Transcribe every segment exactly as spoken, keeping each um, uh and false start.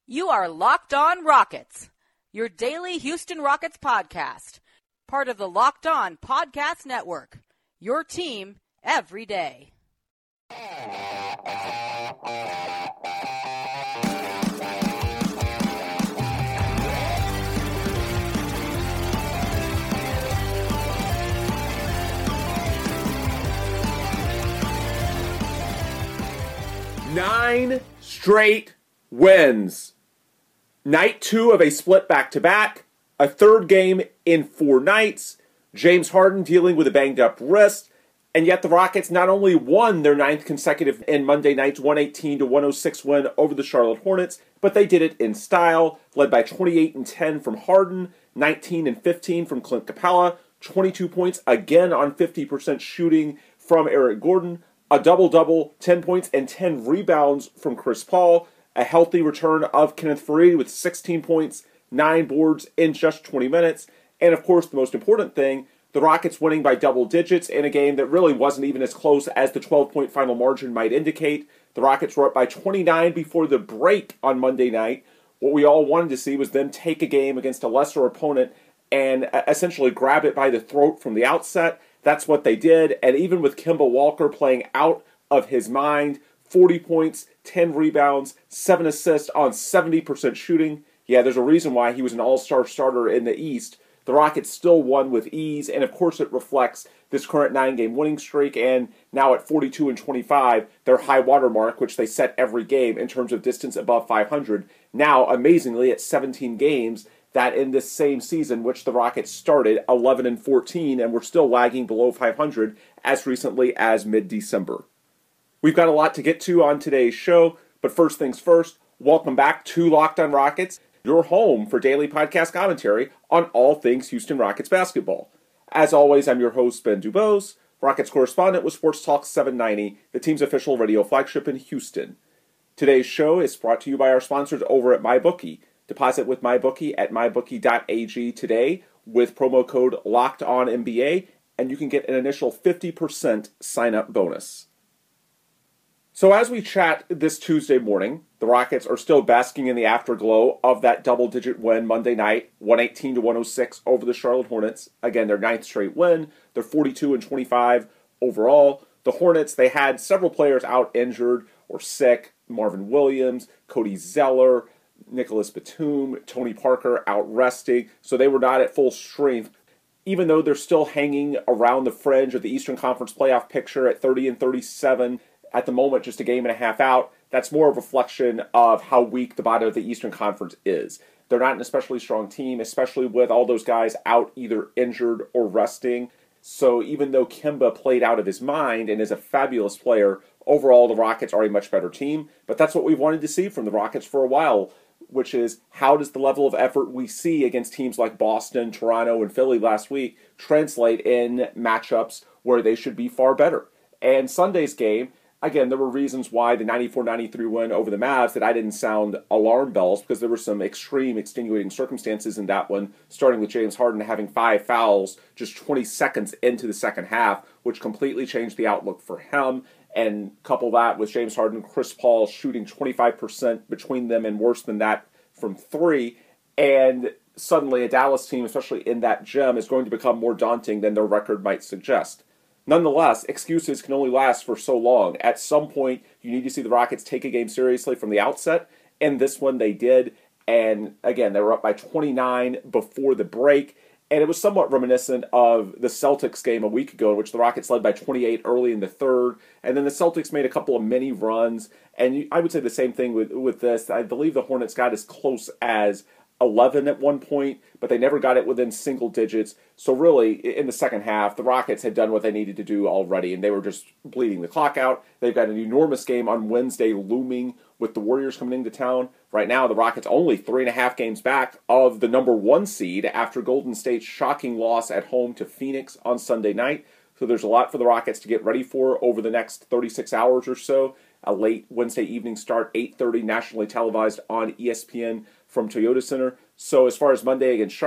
You are Locked On Rockets, your daily Houston Rockets podcast, part of the Locked On Podcast Network, your team every day. Nine straight wins. Night two of a split back-to-back, a third game in four nights, James Harden dealing with a banged-up wrist, and yet the Rockets not only won their ninth consecutive in Monday night's one eighteen to one oh six win over the Charlotte Hornets, but they did it in style, led by twenty-eight and ten from Harden, nineteen and fifteen from Clint Capella, twenty-two points again on fifty percent shooting from Eric Gordon, a double-double, ten points and ten rebounds from Chris Paul, a healthy return of Kenneth Faried with sixteen points, nine boards in just twenty minutes. And of course, the most important thing, the Rockets winning by double digits in a game that really wasn't even as close as the twelve-point final margin might indicate. The Rockets were up by twenty-nine before the break on Monday night. What we all wanted to see was them take a game against a lesser opponent and essentially grab it by the throat from the outset. That's what they did. And even with Kemba Walker playing out of his mind, forty points, ten rebounds, seven assists on seventy percent shooting. Yeah, there's a reason why he was an all-star starter in the East. The Rockets still won with ease, and of course it reflects this current nine-game winning streak, and now at forty-two and twenty-five, their high water mark, which they set every game in terms of distance above five hundred, now amazingly at seventeen games, that in this same season, which the Rockets started eleven and fourteen, and were still lagging below five hundred as recently as mid-December. We've got a lot to get to on today's show, but first things first, welcome back to Locked On Rockets, your home for daily podcast commentary on all things Houston Rockets basketball. As always, I'm your host, Ben Dubose, Rockets correspondent with Sports Talk seven ninety, the team's official radio flagship in Houston. Today's show is brought to you by our sponsors over at MyBookie. Deposit with MyBookie at my bookie dot a g today with promo code LOCKEDONNBA, and you can get an initial fifty percent sign-up bonus. So as we chat this Tuesday morning, the Rockets are still basking in the afterglow of that double-digit win Monday night, one eighteen to one oh six over the Charlotte Hornets. Again, their ninth straight win. They're forty-two and twenty-five overall. The Hornets, they had several players out injured or sick. Marvin Williams, Cody Zeller, Nicholas Batum, Tony Parker out resting. So they were not at full strength. Even though they're still hanging around the fringe of the Eastern Conference playoff picture at thirty and thirty-seven, at the moment, just a game and a half out, that's more a reflection of how weak the bottom of the Eastern Conference is. They're not an especially strong team, especially with all those guys out either injured or resting. So even though Kemba played out of his mind and is a fabulous player, overall the Rockets are a much better team. But that's what we've wanted to see from the Rockets for a while, which is how does the level of effort we see against teams like Boston, Toronto, and Philly last week translate in matchups where they should be far better. And Sunday's game, again, there were reasons why the ninety-four ninety-three win over the Mavs that I didn't sound alarm bells because there were some extreme extenuating circumstances in that one, starting with James Harden having five fouls just twenty seconds into the second half, which completely changed the outlook for him. And couple that with James Harden and Chris Paul shooting twenty-five percent between them and worse than that from three. And suddenly a Dallas team, especially in that gem, is going to become more daunting than their record might suggest. Nonetheless, excuses can only last for so long. At some point, you need to see the Rockets take a game seriously from the outset, and this one they did. And again, they were up by twenty-nine before the break, and it was somewhat reminiscent of the Celtics game a week ago, in which the Rockets led by twenty-eight early in the third, and then the Celtics made a couple of mini runs, and I would say the same thing with, with this. I believe the Hornets got as close as eleven at one point, but they never got it within single digits. So really, in the second half, the Rockets had done what they needed to do already, and they were just bleeding the clock out. They've got an enormous game on Wednesday looming with the Warriors coming into town. Right now, the Rockets only three and a half games back of the number one seed after Golden State's shocking loss at home to Phoenix on Sunday night. So there's a lot for the Rockets to get ready for over the next thirty-six hours or so. A late Wednesday evening start, eight thirty, nationally televised on E S P N from Toyota Center. So as far as Monday against Charlotte,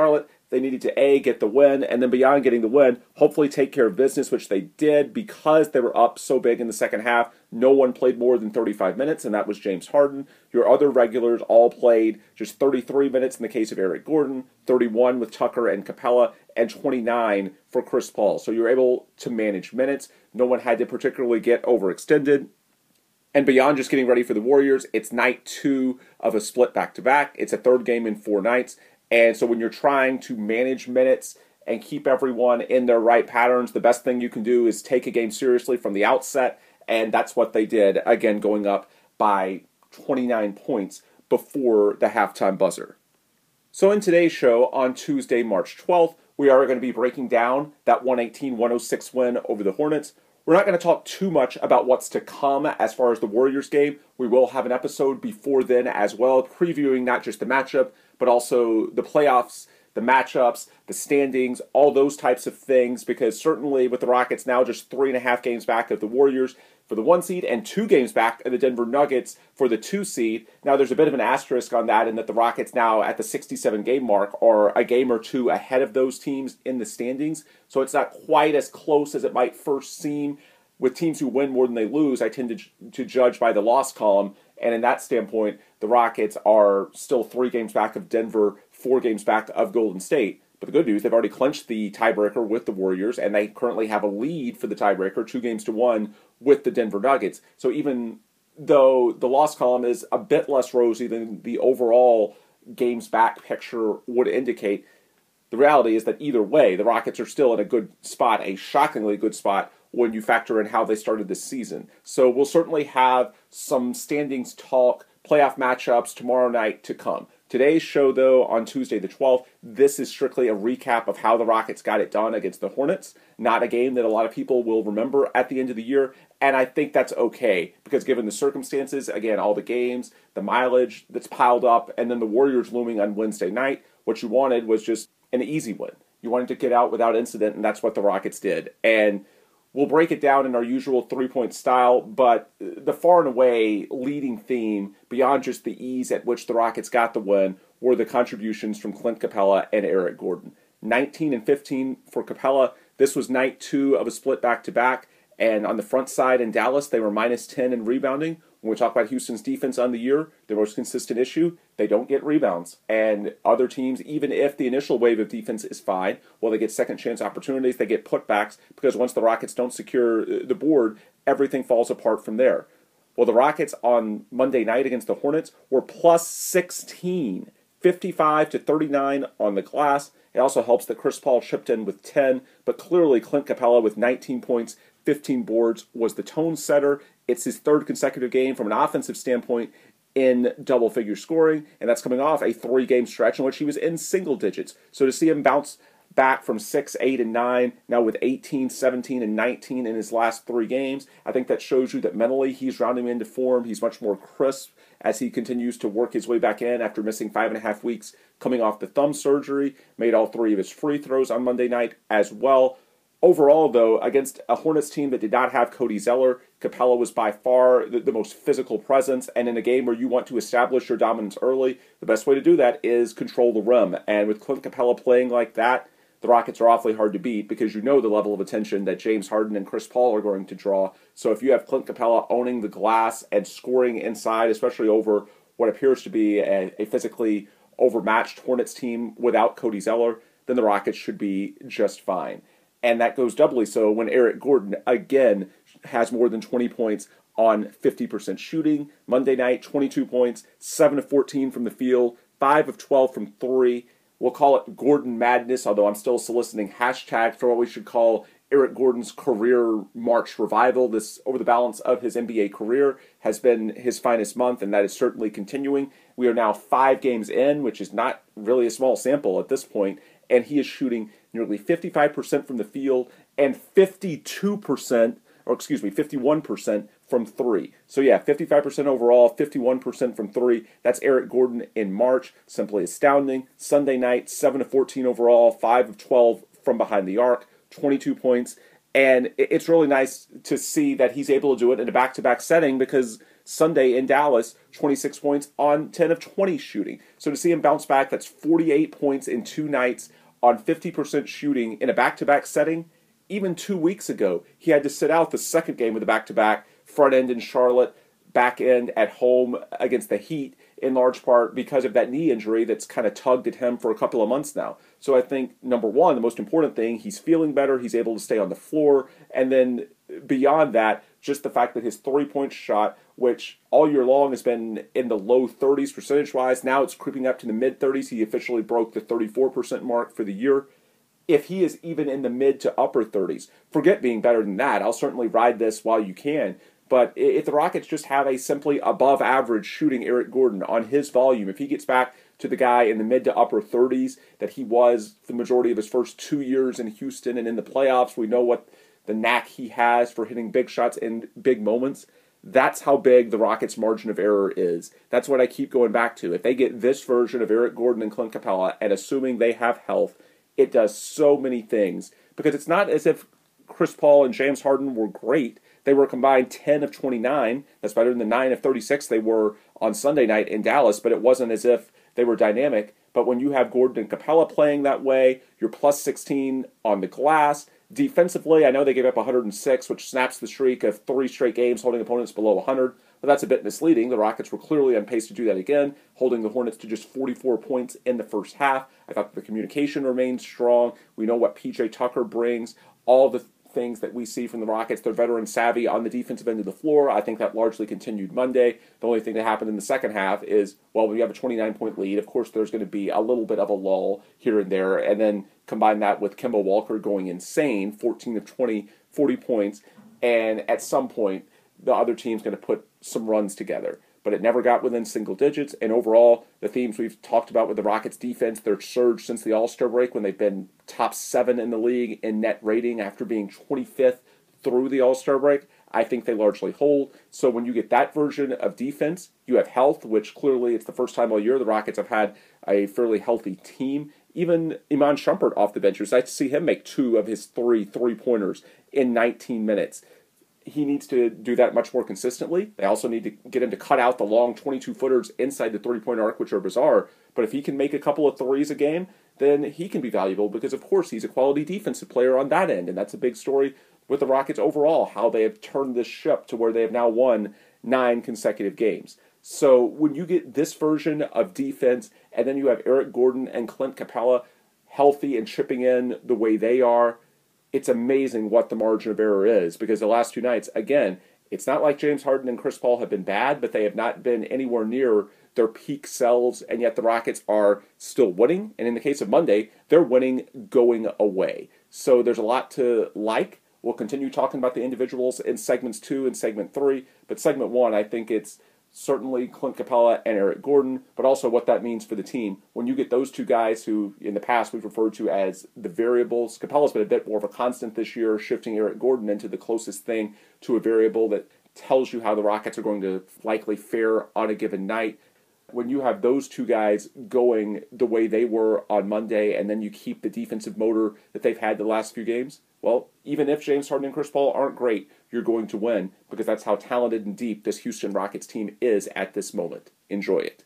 They needed to, A, get the win, and then beyond getting the win, hopefully take care of business, which they did because they were up so big in the second half. No one played more than thirty-five minutes, and that was James Harden. Your other regulars all played just thirty-three minutes in the case of Eric Gordon, thirty-one with Tucker and Capella, and twenty-nine for Chris Paul. So you were able to manage minutes. No one had to particularly get overextended. And beyond just getting ready for the Warriors, it's night two of a split back-to-back. It's a third game in four nights. And so when you're trying to manage minutes and keep everyone in their right patterns, the best thing you can do is take a game seriously from the outset. And that's what they did, again, going up by twenty-nine points before the halftime buzzer. So in today's show, on Tuesday, March twelfth, we are going to be breaking down that one eighteen one oh six win over the Hornets. We're not going to talk too much about what's to come as far as the Warriors game. We will have an episode before then as well, previewing not just the matchup, but also the playoffs, the matchups, the standings, all those types of things, because certainly with the Rockets now just three and a half games back of the Warriors for the one seed and two games back of the Denver Nuggets for the two seed. Now there's a bit of an asterisk on that in that the Rockets now at the sixty-seven game mark are a game or two ahead of those teams in the standings, so it's not quite as close as it might first seem. With teams who win more than they lose, I tend to, to judge by the loss column, and in that standpoint, the Rockets are still three games back of Denver, four games back of Golden State. But the good news, they've already clinched the tiebreaker with the Warriors, and they currently have a lead for the tiebreaker, two games to one, with the Denver Nuggets. So even though the loss column is a bit less rosy than the overall games back picture would indicate, the reality is that either way, the Rockets are still in a good spot, a shockingly good spot, when you factor in how they started this season. So we'll certainly have some standings talk, playoff matchups tomorrow night to come. Today's show, though, on Tuesday the twelfth, this is strictly a recap of how the Rockets got it done against the Hornets. Not a game that a lot of people will remember at the end of the year, and I think that's okay, because given the circumstances, again, all the games, the mileage that's piled up, and then the Warriors looming on Wednesday night, what you wanted was just an easy win. You wanted to get out without incident, and that's what the Rockets did. And we'll break it down in our usual three-point style, but the far and away leading theme, beyond just the ease at which the Rockets got the win, were the contributions from Clint Capella and Eric Gordon. nineteen and fifteen for Capella. This was night two of a split back-to-back, and on the front side in Dallas, they were minus ten in rebounding. When we talk about Houston's defense on the year, their most consistent issue, they don't get rebounds. And other teams, even if the initial wave of defense is fine, well, they get second chance opportunities, they get putbacks, because once the Rockets don't secure the board, everything falls apart from there. Well, the Rockets on Monday night against the Hornets were plus sixteen, fifty-five to thirty-nine on the glass. It also helps that Chris Paul chipped in with ten, but clearly Clint Capella with nineteen points, fifteen boards, was the tone setter. It's his third consecutive game from an offensive standpoint in double-figure scoring, and that's coming off a three-game stretch in which he was in single digits. So to see him bounce back from six, eight, and nine, now with eighteen, seventeen, and nineteen in his last three games, I think that shows you that mentally he's rounding into form. He's much more crisp as he continues to work his way back in after missing five and a half weeks coming off the thumb surgery. Made all three of his free throws on Monday night as well. Overall, though, against a Hornets team that did not have Cody Zeller, Capella was by far the, the most physical presence, and in a game where you want to establish your dominance early, the best way to do that is control the rim. And with Clint Capella playing like that, the Rockets are awfully hard to beat because you know the level of attention that James Harden and Chris Paul are going to draw. So if you have Clint Capella owning the glass and scoring inside, especially over what appears to be a, a physically overmatched Hornets team without Cody Zeller, then the Rockets should be just fine. And that goes doubly so when Eric Gordon, again, has more than twenty points on fifty percent shooting. Monday night, twenty-two points, seven of fourteen from the field, five of twelve from three. We'll call it Gordon Madness, although I'm still soliciting hashtags for what we should call Eric Gordon's career March revival. This, over the balance of his N B A career, has been his finest month, and that is certainly continuing. We are now five games in, which is not really a small sample at this point, and he is shooting nearly fifty-five percent from the field and fifty-two percent, or excuse me, fifty-one percent from three. So yeah, fifty-five percent overall, fifty-one percent from three. That's Eric Gordon in March. Simply astounding. Sunday night, seven of fourteen overall, five of twelve from behind the arc, twenty-two points. And it's really nice to see that he's able to do it in a back-to-back setting because Sunday in Dallas, twenty-six points on ten of twenty shooting. So to see him bounce back, that's forty-eight points in two nights on fifty percent shooting in a back-to-back setting. Even two weeks ago, he had to sit out the second game of the back-to-back, front end in Charlotte, back end at home against the Heat, in large part because of that knee injury that's kind of tugged at him for a couple of months now. So I think, number one, the most important thing, he's feeling better, he's able to stay on the floor, and then beyond that, just the fact that his three-point shot, which all year long has been in the low thirties percentage-wise, now it's creeping up to the mid-thirties. He officially broke the thirty-four percent mark for the year. If he is even in the mid to upper thirties, forget being better than that. I'll certainly ride this while you can. But if the Rockets just have a simply above-average shooting Eric Gordon on his volume, if he gets back to the guy in the mid to upper thirties that he was the majority of his first two years in Houston and in the playoffs, we know what the knack he has for hitting big shots in big moments. That's how big the Rockets' margin of error is. That's what I keep going back to. If they get this version of Eric Gordon and Clint Capella, and assuming they have health, it does so many things. Because it's not as if Chris Paul and James Harden were great. They were combined ten of twenty-nine. That's better than the nine of thirty-six they were on Sunday night in Dallas, but it wasn't as if they were dynamic. But when you have Gordon and Capella playing that way, you're plus sixteen on the glass. Defensively, I know they gave up one hundred six, which snaps the streak of three straight games holding opponents below one hundred, but that's a bit misleading. The Rockets were clearly on pace to do that again, holding the Hornets to just forty-four points in the first half. I thought the communication remained strong. We know what P J Tucker brings, all the things that we see from the Rockets. They're veteran savvy on the defensive end of the floor. I think that largely continued Monday. The only thing that happened in the second half is, well, we have a twenty-nine point lead. Of course, there's going to be a little bit of a lull here and there, and then combine that with Kemba Walker going insane, fourteen of twenty, forty points, and at some point, the other team's going to put some runs together. But it never got within single digits, and overall, the themes we've talked about with the Rockets' defense, their surge since the All-Star break when they've been top seven in the league in net rating after being twenty-fifth through the All-Star break, I think they largely hold. So when you get that version of defense, you have health, which clearly it's the first time all year the Rockets have had a fairly healthy team. Even Iman Shumpert off the bench, it's nice to see him make two of his three three-pointers in nineteen minutes. He needs to do that much more consistently. They also need to get him to cut out the long twenty-two footers inside the three-point arc, which are bizarre. But if he can make a couple of threes a game, then he can be valuable because, of course, he's a quality defensive player on that end. And that's a big story with the Rockets overall, how they have turned this ship to where they have now won nine consecutive games. So when you get this version of defense, and then you have Eric Gordon and Clint Capella healthy and chipping in the way they are, it's amazing what the margin of error is, because the last two nights, again, it's not like James Harden and Chris Paul have been bad, but they have not been anywhere near their peak selves, and yet the Rockets are still winning. And in the case of Monday, they're winning going away. So there's a lot to like. We'll continue talking about the individuals in segments two and segment three, but segment one, I think it's certainly Clint Capella and Eric Gordon, but also what that means for the team. When you get those two guys who, in the past, we've referred to as the variables, Capella's been a bit more of a constant this year, shifting Eric Gordon into the closest thing to a variable that tells you how the Rockets are going to likely fare on a given night. When you have those two guys going the way they were on Monday, and then you keep the defensive motor that they've had the last few games, well, even if James Harden and Chris Paul aren't great, you're going to win, because that's how talented and deep this Houston Rockets team is at this moment. Enjoy it.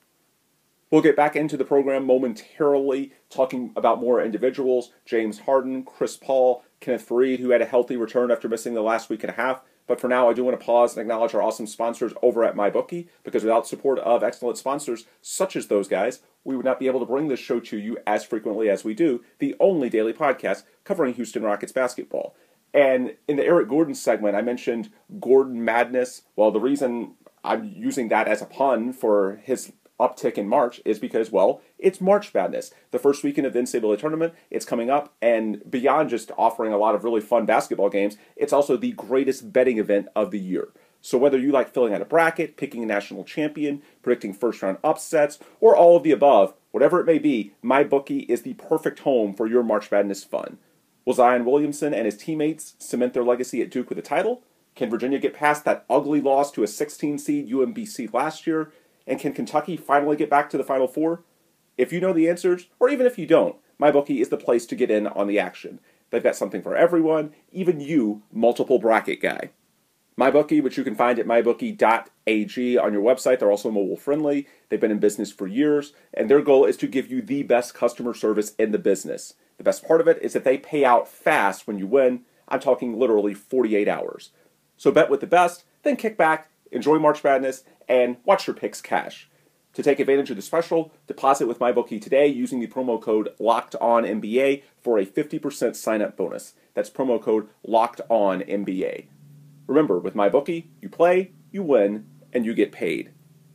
We'll get back into the program momentarily, talking about more individuals, James Harden, Chris Paul, Kenneth Faried, who had a healthy return after missing the last week and a half. But for now, I do want to pause and acknowledge our awesome sponsors over at MyBookie, because without support of excellent sponsors such as those guys, we would not be able to bring this show to you as frequently as we do, the only daily podcast covering Houston Rockets basketball. And in the Eric Gordon segment, I mentioned Gordon Madness. Well, the reason I'm using that as a pun for his uptick in March is because, well, it's March Madness. The first weekend of the N C double A tournament, it's coming up, and beyond just offering a lot of really fun basketball games, it's also the greatest betting event of the year. So whether you like filling out a bracket, picking a national champion, predicting first-round upsets, or all of the above, whatever it may be, MyBookie is the perfect home for your March Madness fun. Will Zion Williamson and his teammates cement their legacy at Duke with a title? Can Virginia get past that ugly loss to a sixteen seed U M B C last year? And can Kentucky finally get back to the Final Four? If you know the answers, or even if you don't, MyBookie is the place to get in on the action. They've got something for everyone, even you, multiple bracket guy. MyBookie, which you can find at my bookie dot a g on your website. They're also mobile friendly. They've been in business for years, and their goal is to give you the best customer service in the business. The best part of it is that they pay out fast when you win. I'm talking literally forty-eight hours. So bet with the best, then kick back, enjoy March Madness, and watch your picks cash. To take advantage of the special, deposit with MyBookie today using the promo code LOCKEDONNBA for a fifty percent sign-up bonus. That's promo code LOCKEDONNBA. Remember, with MyBookie, you play, you win, and you get paid.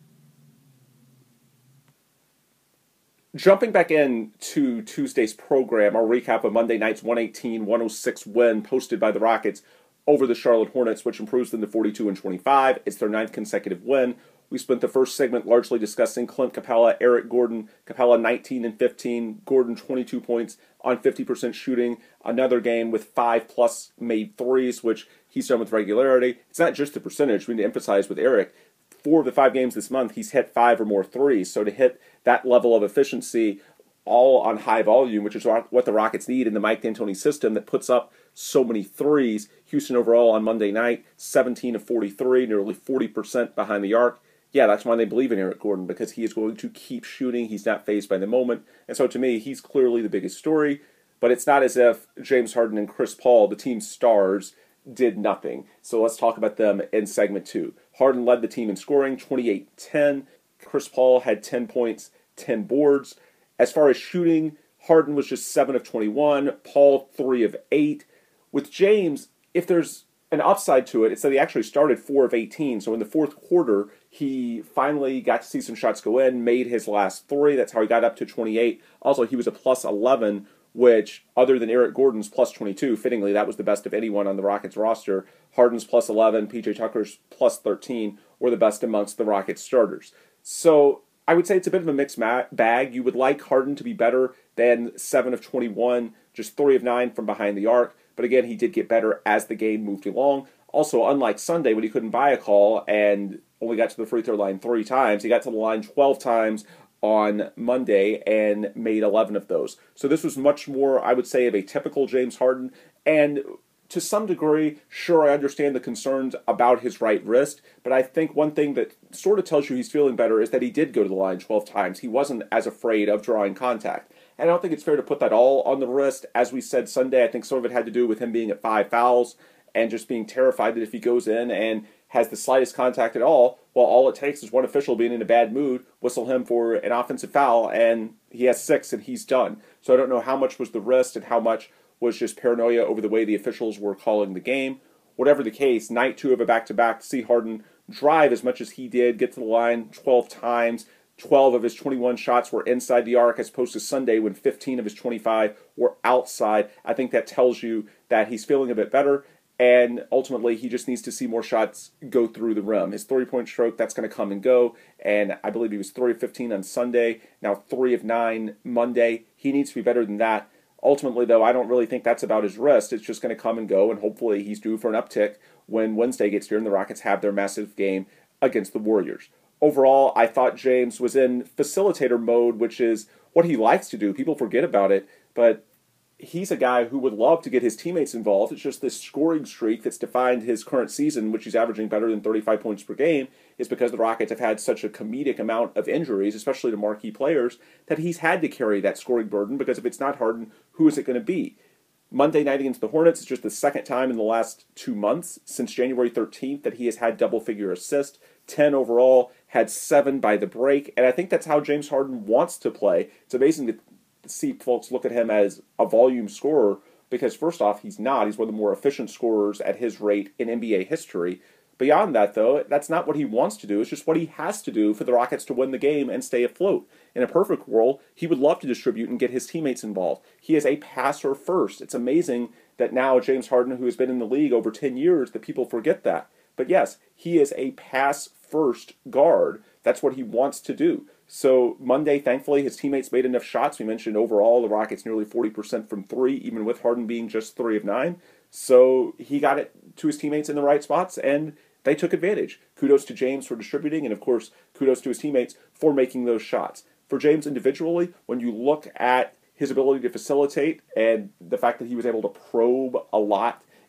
Jumping back into Tuesday's program, our recap of Monday night's one eighteen one oh six win posted by the Rockets over the Charlotte Hornets, which improves them to forty-two and twenty-five. It's their ninth consecutive win. We spent the first segment largely discussing Clint Capella, Eric Gordon. Capella nineteen and fifteen, Gordon twenty-two points on fifty percent shooting. Another game with five plus made threes, which he's done with regularity. It's not just the percentage. We need to emphasize with Eric, four of the five games this month, he's hit five or more threes. So to hit that level of efficiency all on high volume, which is what the Rockets need in the Mike D'Antoni system that puts up so many threes. Houston overall on Monday night, seventeen of forty-three, nearly forty percent behind the arc. Yeah, that's why they believe in Eric Gordon, because he is going to keep shooting. He's not fazed by the moment. And so to me, he's clearly the biggest story. But it's not as if James Harden and Chris Paul, the team's stars, did nothing. So let's talk about them in segment two. Harden led the team in scoring, twenty-eight ten. Chris Paul had ten points, ten boards. As far as shooting, Harden was just seven of twenty-one, Paul three of eight. With James, if there's an upside to it, it's that he actually started four of eighteen. So in the fourth quarter, he finally got to see some shots go in, made his last three. That's how he got up to twenty-eight. Also, he was a plus eleven, which, other than Eric Gordon's plus twenty-two, fittingly, that was the best of anyone on the Rockets roster. Harden's plus eleven, P J Tucker's plus thirteen were the best amongst the Rockets starters. So I would say it's a bit of a mixed bag. You would like Harden to be better than seven of twenty-one, just three of nine from behind the arc. But again, he did get better as the game moved along. Also, unlike Sunday when he couldn't buy a call and only got to the free throw line three times, he got to the line twelve times on Monday and made eleven of those. So this was much more, I would say, of a typical James Harden. And to some degree, sure, I understand the concerns about his right wrist, but I think one thing that sort of tells you he's feeling better is that he did go to the line twelve times. He wasn't as afraid of drawing contact. And I don't think it's fair to put that all on the wrist. As we said Sunday, I think some of it had to do with him being at five fouls and just being terrified that if he goes in and has the slightest contact at all, well, all it takes is one official being in a bad mood, whistle him for an offensive foul, and he has six and he's done. So I don't know how much was the wrist and how much was just paranoia over the way the officials were calling the game. Whatever the case, night two of a back-to-back, to see Harden drive as much as he did, get to the line twelve times, twelve of his twenty-one shots were inside the arc as opposed to Sunday when fifteen of his twenty-five were outside. I think that tells you that he's feeling a bit better, and ultimately he just needs to see more shots go through the rim. His three-point stroke, that's going to come and go, and I believe he was three of fifteen on Sunday, now three of nine Monday. He needs to be better than that. Ultimately, though, I don't really think that's about his wrist. It's just going to come and go, and hopefully he's due for an uptick when Wednesday gets here and the Rockets have their massive game against the Warriors. Overall, I thought James was in facilitator mode, which is what he likes to do. People forget about it, but he's a guy who would love to get his teammates involved. It's just this scoring streak that's defined his current season, which he's averaging better than thirty-five points per game, is because the Rockets have had such a comedic amount of injuries, especially to marquee players, that he's had to carry that scoring burden, because if it's not Harden, who is it going to be? Monday night against the Hornets is just the second time in the last two months, since January thirteenth, that he has had double-figure assists, ten overall, had seven by the break, and I think that's how James Harden wants to play. It's amazing to see folks look at him as a volume scorer, because first off, he's not. He's one of the more efficient scorers at his rate in N B A history. Beyond that, though, that's not what he wants to do. It's just what he has to do for the Rockets to win the game and stay afloat. In a perfect world, he would love to distribute and get his teammates involved. He is a passer first. It's amazing that now James Harden, who has been in the league over ten years, that people forget that. But yes, he is a pass-first guard. That's what he wants to do. So Monday, thankfully, his teammates made enough shots. We mentioned overall the Rockets nearly forty percent from three, even with Harden being just three of nine. So he got it to his teammates in the right spots, and they took advantage. Kudos to James for distributing, and of course, kudos to his teammates for making those shots. For James individually, when you look at his ability to facilitate and the fact that he was able to probe a lot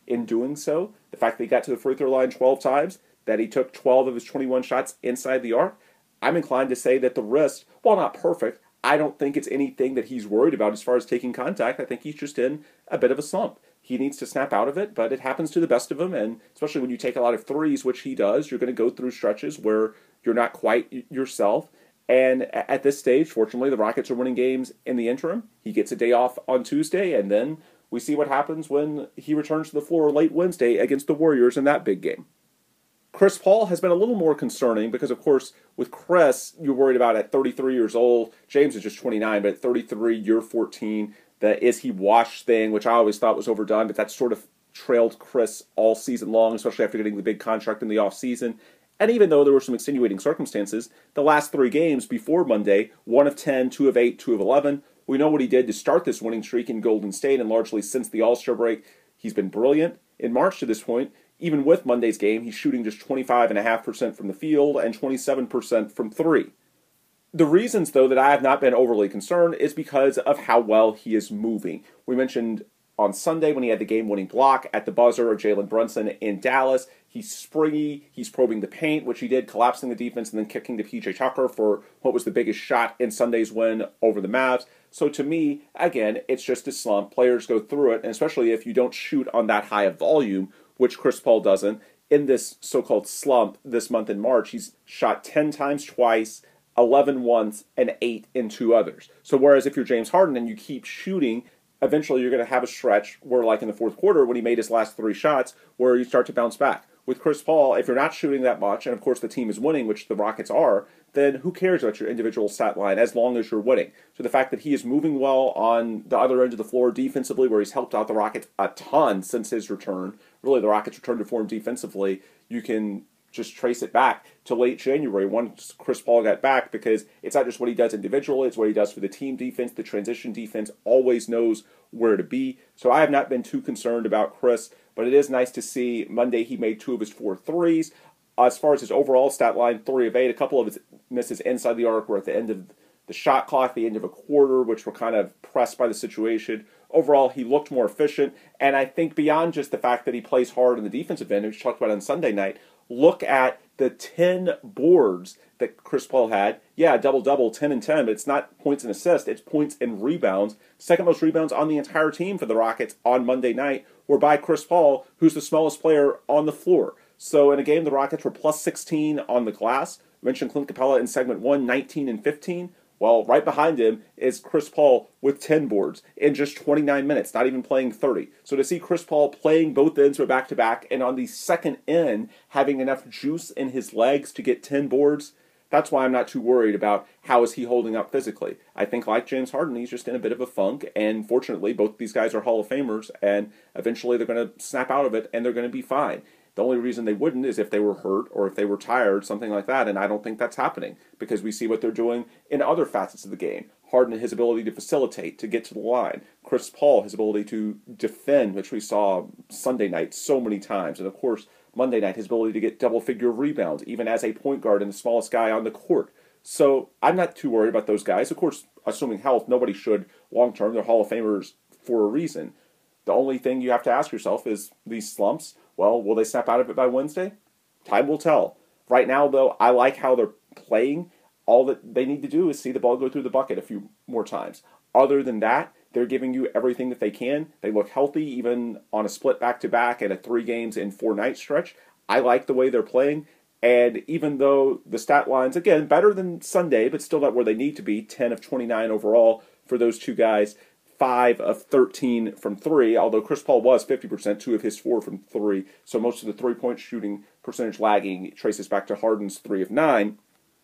in doing so. The fact that he got to the free throw line twelve times, that he took twelve of his twenty-one shots inside the arc, I'm inclined to say that the wrist, while not perfect, I don't think it's anything that he's worried about as far as taking contact. I think he's just in a bit of a slump. He needs to snap out of it, but it happens to the best of them, and especially when you take a lot of threes, which he does, you're going to go through stretches where you're not quite yourself. And at this stage, fortunately, the Rockets are winning games in the interim. He gets a day off on Tuesday, and then we see what happens when he returns to the floor late Wednesday against the Warriors in that big game. Chris Paul has been a little more concerning because, of course, with Chris, you're worried about at thirty-three years old. James is just twenty-nine, but at thirty-three, you're fourteen. The is he washed thing, which I always thought was overdone, but that sort of trailed Chris all season long, especially after getting the big contract in the offseason. And even though there were some extenuating circumstances, the last three games before Monday, one of ten, two of eight, two of eleven, we know what he did to start this winning streak in Golden State, and largely since the All-Star break, he's been brilliant. In March to this point, even with Monday's game, he's shooting just twenty-five point five percent from the field and twenty-seven percent from three. The reasons, though, that I have not been overly concerned is because of how well he is moving. We mentioned on Sunday when he had the game-winning block at the buzzer of Jalen Brunson in Dallas. He's springy, he's probing the paint, which he did, collapsing the defense and then kicking to P J Tucker for what was the biggest shot in Sunday's win over the Mavs. So to me, again, it's just a slump. Players go through it, and especially if you don't shoot on that high of volume, which Chris Paul doesn't. In this so-called slump this month in March, he's shot ten times twice, eleven once, and eight in two others. So whereas if you're James Harden and you keep shooting, eventually you're going to have a stretch where, like in the fourth quarter when he made his last three shots, where you start to bounce back. With Chris Paul, if you're not shooting that much, and of course the team is winning, which the Rockets are, then who cares about your individual stat line as long as you're winning? So the fact that he is moving well on the other end of the floor defensively, where he's helped out the Rockets a ton since his return, really the Rockets returned to form defensively, you can just trace it back to late January once Chris Paul got back, because it's not just what he does individually, it's what he does for the team defense. The transition defense always knows where to be. So I have not been too concerned about Chris, but it is nice to see Monday he made two of his four threes. As far as his overall stat line, three of eight, a couple of his misses inside the arc were at the end of the shot clock, the end of a quarter, which were kind of pressed by the situation. Overall, he looked more efficient, and I think beyond just the fact that he plays hard in the defensive end, which we talked about on Sunday night, look at the ten boards that Chris Paul had. Yeah, double-double, ten and ten, but it's not points and assists, it's points and rebounds. Second most rebounds on the entire team for the Rockets on Monday night were by Chris Paul, who's the smallest player on the floor. So in a game, the Rockets were plus sixteen on the glass. I mentioned Clint Capella in segment one, nineteen and fifteen. Well, right behind him is Chris Paul with ten boards in just twenty-nine minutes, not even playing thirty. So to see Chris Paul playing both ends of back-to-back and on the second end having enough juice in his legs to get ten boards, that's why I'm not too worried about how is he holding up physically. I think like James Harden, he's just in a bit of a funk, and fortunately both these guys are Hall of Famers, and eventually they're going to snap out of it and they're going to be fine. The only reason they wouldn't is if they were hurt or if they were tired, something like that, and I don't think that's happening because we see what they're doing in other facets of the game. Harden, his ability to facilitate, to get to the line. Chris Paul, his ability to defend, which we saw Sunday night so many times. And of course, Monday night, his ability to get double-figure rebounds, even as a point guard and the smallest guy on the court. So I'm not too worried about those guys. Of course, assuming health, nobody should long-term. They're Hall of Famers for a reason. The only thing you have to ask yourself is these slumps, well, will they snap out of it by Wednesday? Time will tell. Right now, though, I like how they're playing. All that they need to do is see the ball go through the bucket a few more times. Other than that, they're giving you everything that they can. They look healthy, even on a split back-to-back and a three games in four-night stretch. I like the way they're playing. And even though the stat lines, again, better than Sunday, but still not where they need to be, ten of twenty-nine overall for those two guys, five of thirteen from three, although Chris Paul was fifty percent, two of his four from three, so most of the three-point shooting percentage lagging traces back to Harden's three of nine.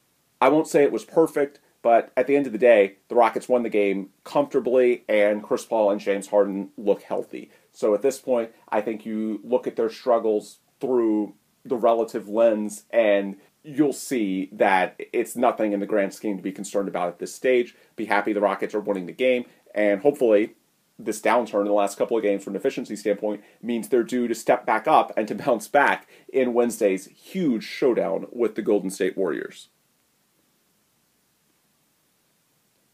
I won't say it was perfect, but at the end of the day, the Rockets won the game comfortably, and Chris Paul and James Harden look healthy. So at this point, I think you look at their struggles through the relative lens, and you'll see that it's nothing in the grand scheme to be concerned about at this stage. Be happy the Rockets are winning the game, and hopefully this downturn in the last couple of games from an efficiency standpoint means they're due to step back up and to bounce back in Wednesday's huge showdown with the Golden State Warriors.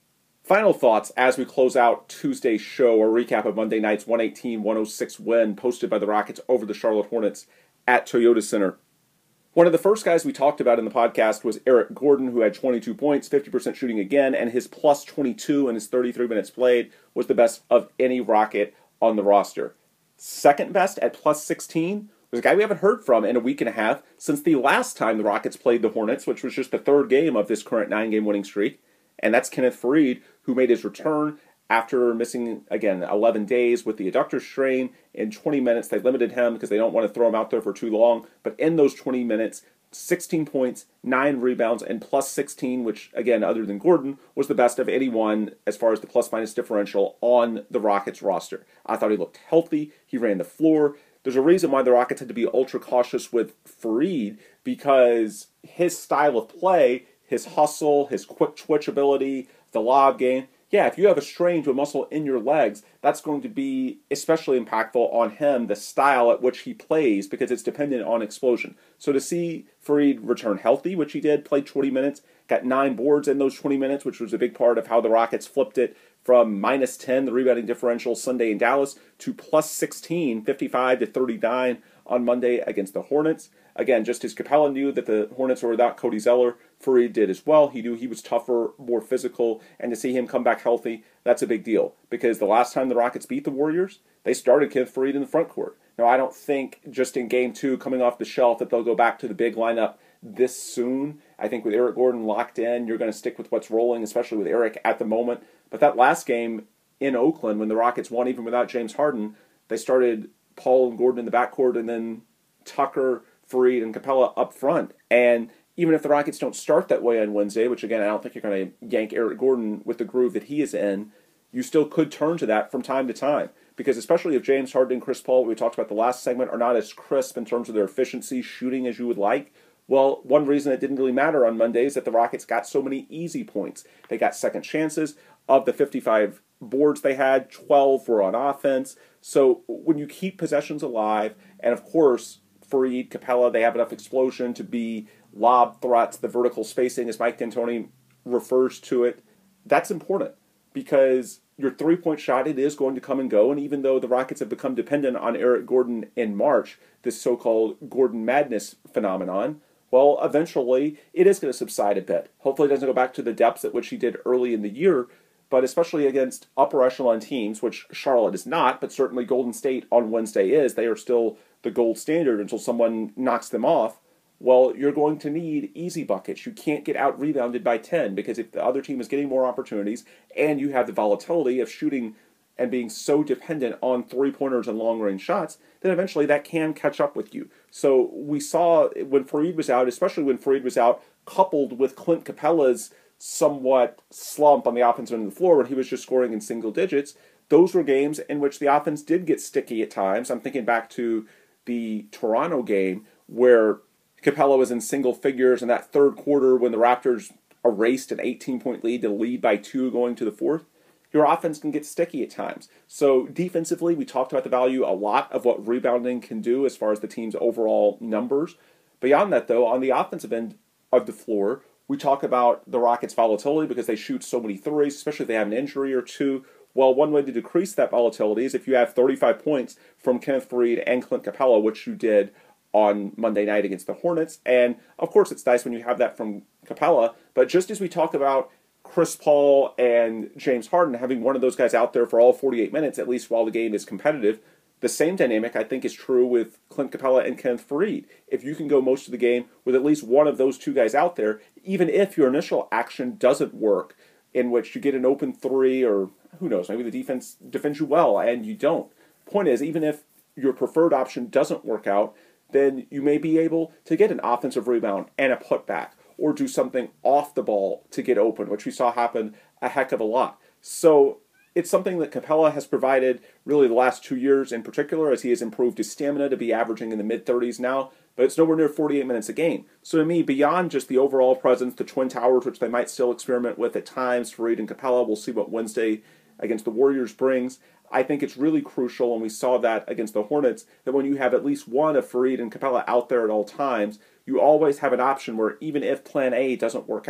Final thoughts as we close out Tuesday's show, a recap of Monday night's one eighteen one oh six win posted by the Rockets over the Charlotte Hornets at Toyota Center. One of the first guys we talked about in the podcast was Eric Gordon, who had twenty-two points, fifty percent shooting again, and his plus twenty-two in his thirty-three minutes played was the best of any Rocket on the roster. Second best at plus sixteen was a guy we haven't heard from in a week and a half since the last time the Rockets played the Hornets, which was just the third game of this current nine-game winning streak. And that's Kenneth Faried, who made his return after missing, again, eleven days with the adductor strain. In twenty minutes, they limited him because they don't want to throw him out there for too long. But in those twenty minutes, sixteen points, nine rebounds, and plus sixteen, which, again, other than Gordon, was the best of anyone as far as the plus-minus differential on the Rockets roster. I thought he looked healthy. He ran the floor. There's a reason why the Rockets had to be ultra cautious with Faried, because his style of play, his hustle, his quick twitch ability, the lob game, yeah, if you have a strain to a muscle in your legs, that's going to be especially impactful on him, the style at which he plays, because it's dependent on explosion. So to see Faried return healthy, which he did, played twenty minutes, got nine boards in those twenty minutes, which was a big part of how the Rockets flipped it from minus ten, the rebounding differential Sunday in Dallas, to plus sixteen, fifty-five to thirty-nine on Monday against the Hornets. Again, just as Capella knew that the Hornets were without Cody Zeller, Faried did as well. He knew he was tougher, more physical, and to see him come back healthy, that's a big deal. Because the last time the Rockets beat the Warriors, they started Kenneth Faried in the front court. Now, I don't think just in game two, coming off the shelf, that they'll go back to the big lineup this soon. I think with Eric Gordon locked in, you're going to stick with what's rolling, especially with Eric at the moment. But that last game in Oakland, when the Rockets won even without James Harden, they started Paul and Gordon in the backcourt, and then Tucker, Faried, and Capella up front. And even if the Rockets don't start that way on Wednesday, which again, I don't think you're going to yank Eric Gordon with the groove that he is in, you still could turn to that from time to time. Because especially if James Harden and Chris Paul, we talked about the last segment, are not as crisp in terms of their efficiency shooting as you would like, well, one reason it didn't really matter on Monday is that the Rockets got so many easy points. They got second chances. Of the fifty-five boards they had, twelve were on offense. So when you keep possessions alive, and of course, Faried, Capella, they have enough explosion to be lob threats, the vertical spacing, as Mike D'Antoni refers to it, that's important because your three-point shot, it is going to come and go, and even though the Rockets have become dependent on Eric Gordon in March, this so-called Gordon Madness phenomenon, well, eventually it is going to subside a bit. Hopefully it doesn't go back to the depths at which he did early in the year, but especially against upper echelon teams, which Charlotte is not, but certainly Golden State on Wednesday is. They are still the gold standard until someone knocks them off. Well, you're going to need easy buckets. You can't get out-rebounded by ten, because if the other team is getting more opportunities and you have the volatility of shooting and being so dependent on three-pointers and long-range shots, then eventually that can catch up with you. So we saw when Faried was out, especially when Faried was out, coupled with Clint Capella's somewhat slump on the offensive end of the floor when he was just scoring in single digits, those were games in which the offense did get sticky at times. I'm thinking back to the Toronto game where Capella was in single figures in that third quarter when the Raptors erased an eighteen-point lead to lead by two going to the fourth. Your offense can get sticky at times. So defensively, we talked about the value a lot of what rebounding can do as far as the team's overall numbers. Beyond that, though, on the offensive end of the floor, we talk about the Rockets' volatility because they shoot so many threes, especially if they have an injury or two. Well, one way to decrease that volatility is if you have thirty-five points from Kenneth Faried and Clint Capella, which you did on Monday night against the Hornets. And, of course, it's nice when you have that from Capella. But just as we talk about Chris Paul and James Harden having one of those guys out there for all forty-eight minutes, at least while the game is competitive, the same dynamic, I think, is true with Clint Capella and Kenneth Faried. If you can go most of the game with at least one of those two guys out there, even if your initial action doesn't work, in which you get an open three or, who knows, maybe the defense defends you well and you don't. Point is, even if your preferred option doesn't work out, then you may be able to get an offensive rebound and a putback or do something off the ball to get open, which we saw happen a heck of a lot. So it's something that Capella has provided really the last two years in particular, as he has improved his stamina to be averaging in the mid-thirties now, but it's nowhere near forty-eight minutes a game. So to me, beyond just the overall presence, the Twin Towers, which they might still experiment with at times, Faried and Capella, we'll see what Wednesday against the Warriors brings. I think it's really crucial, and we saw that against the Hornets, that when you have at least one of Faried and Capella out there at all times, you always have an option where even if plan A doesn't work out,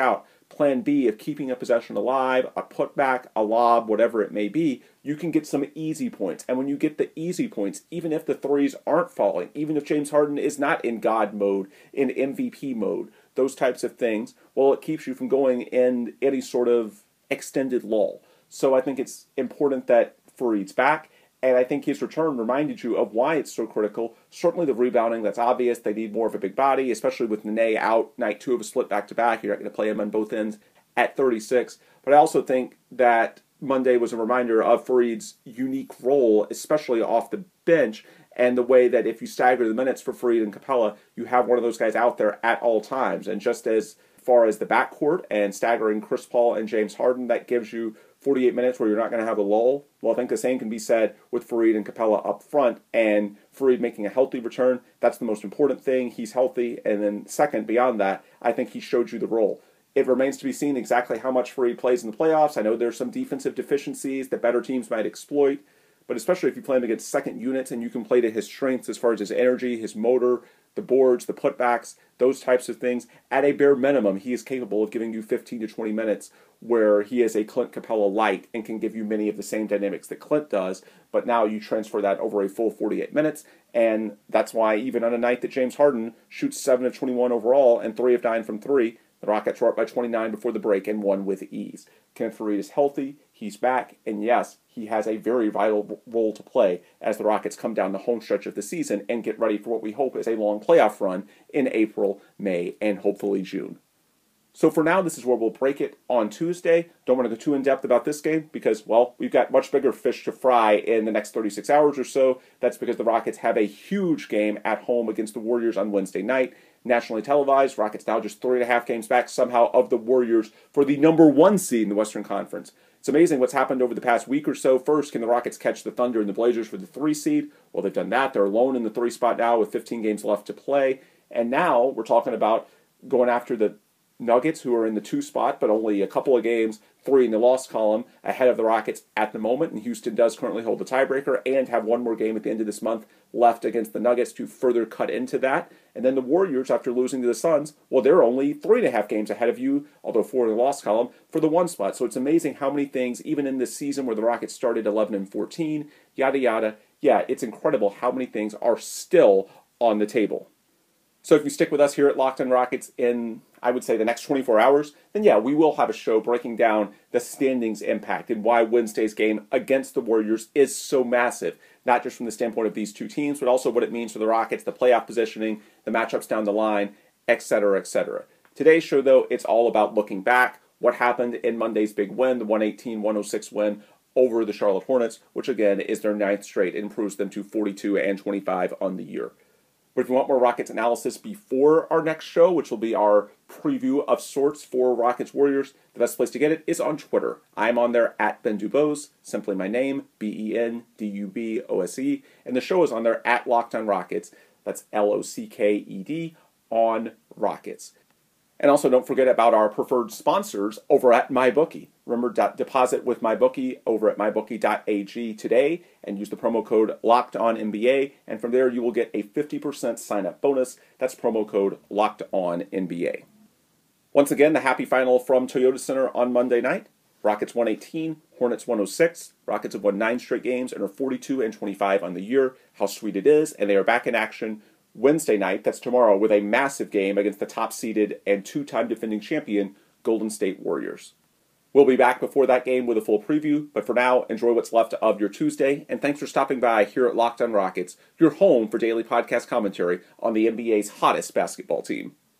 plan B of keeping a possession alive, a putback, a lob, whatever it may be, you can get some easy points. And when you get the easy points, even if the threes aren't falling, even if James Harden is not in God mode, in M V P mode, those types of things, well, it keeps you from going in any sort of extended lull. So I think it's important that Fareed's back. And I think his return reminded you of why it's so critical. Certainly the rebounding, that's obvious. They need more of a big body, especially with Nene out night two of a split back-to-back. You're not going to play him on both ends at thirty-six. But I also think that Monday was a reminder of Fareed's unique role, especially off the bench, and the way that if you stagger the minutes for Faried and Capella, you have one of those guys out there at all times. And just as far as the backcourt and staggering Chris Paul and James Harden, that gives you forty-eight minutes where you're not going to have a lull. Well, I think the same can be said with Faried and Capella up front, and Faried making a healthy return. That's the most important thing. He's healthy. And then second, beyond that, I think he showed you the role. It remains to be seen exactly how much Faried plays in the playoffs. I know there's some defensive deficiencies that better teams might exploit, but especially if you play him against second units and you can play to his strengths as far as his energy, his motor, the boards, the putbacks, those types of things, at a bare minimum, he is capable of giving you fifteen to twenty minutes where he is a Clint Capella light and can give you many of the same dynamics that Clint does, but now you transfer that over a full forty-eight minutes, and that's why even on a night that James Harden shoots seven of twenty-one overall and three of nine from three, the Rockets were up by twenty-nine before the break and won with ease. Kenneth Faried is healthy, he's back, and yes, he has a very vital role to play as the Rockets come down the home stretch of the season and get ready for what we hope is a long playoff run in April, May, and hopefully June. So for now, this is where we'll break it on Tuesday. Don't want to go too in-depth about this game because, well, we've got much bigger fish to fry in the next thirty-six hours or so. That's because the Rockets have a huge game at home against the Warriors on Wednesday night. Nationally televised, Rockets now just three and a half games back somehow of the Warriors for the number one seed in the Western Conference. It's amazing what's happened over the past week or so. First, can the Rockets catch the Thunder and the Blazers for the three seed? Well, they've done that. They're alone in the three spot now with fifteen games left to play. And now we're talking about going after the Nuggets, who are in the two spot, but only a couple of games, three in the loss column, ahead of the Rockets at the moment. And Houston does currently hold the tiebreaker and have one more game at the end of this month left against the Nuggets to further cut into that. And then the Warriors, after losing to the Suns, well, they're only three and a half games ahead of you, although four in the loss column, for the one spot. So it's amazing how many things, even in this season where the Rockets started eleven and fourteen, yada yada. Yeah, it's incredible how many things are still on the table. So if you stick with us here at Locked On Rockets in, I would say, the next twenty-four hours, then yeah, we will have a show breaking down the standings impact and why Wednesday's game against the Warriors is so massive, not just from the standpoint of these two teams, but also what it means for the Rockets, the playoff positioning, the matchups down the line, et cetera, et cetera. Today's show, though, it's all about looking back, what happened in Monday's big win, the one eighteen one oh six win over the Charlotte Hornets, which again is their ninth straight and improves them to forty-two and twenty-five on the year. But if you want more Rockets analysis before our next show, which will be our preview of sorts for Rockets Warriors, the best place to get it is on Twitter. I'm on there at Ben Dubose, simply my name, B E N D U B O S E, and the show is on there at Locked On Rockets. That's L O C K E D on Rockets. And also don't forget about our preferred sponsors over at MyBookie. Remember, deposit with MyBookie over at my bookie dot a g today and use the promo code LOCKEDONNBA. And from there, you will get a fifty percent sign-up bonus. That's promo code LOCKEDONNBA. Once again, the happy final from Toyota Center on Monday night. Rockets one eighteen, Hornets one oh six. Rockets have won nine straight games and are forty-two and twenty-five on the year. How sweet it is. And they are back in action Wednesday night, that's tomorrow, with a massive game against the top-seeded and two-time defending champion Golden State Warriors. We'll be back before that game with a full preview, but for now, enjoy what's left of your Tuesday, and thanks for stopping by here at Locked On Rockets, your home for daily podcast commentary on the N B A's hottest basketball team.